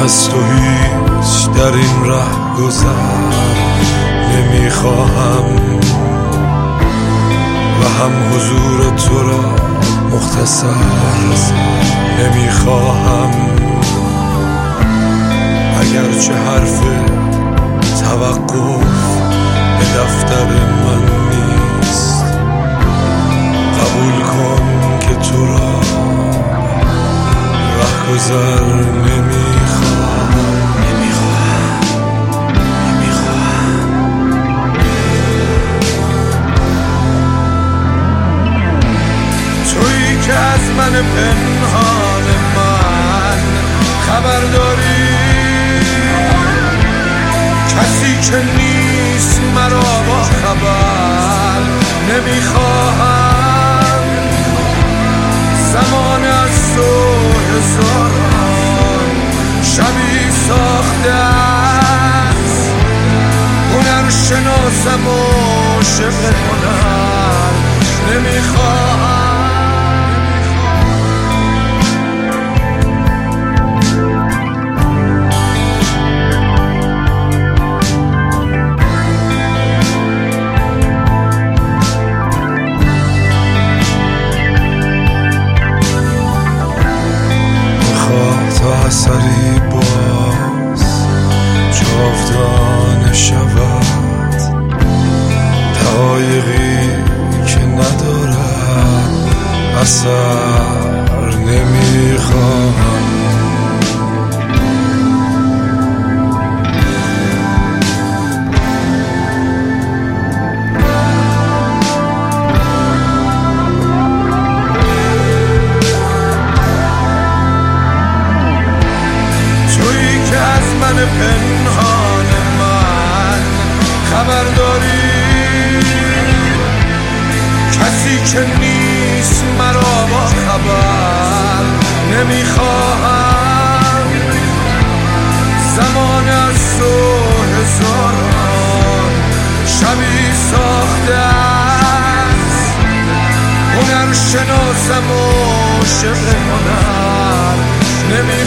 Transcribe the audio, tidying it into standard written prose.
از تو هیچ در این ره گذر نمیخواهم و هم حضور تو را مختصر نمیخواهم، اگرچه حرف توقف به دفتر من نیست، قبول کن که تو را رهگذر نمیخواهم. تویی که از من پنهان من خبر داری، کسی که نیست مرا با خبر نمیخواهم. زمان از تو هزاران شبی ساخته است، هنر شناسم و عاشق هنر نمیخواهم. اثری باز جاودانه شود، دقایقی که ندارد اثر نمیخواهم. پنهان من خبر داری، کسی که نیست مرا با خبر نمیخواهم. زمان از تو هزاران شبی ساخته است، هنر شناسم و عاشق هنر نمیخواهم.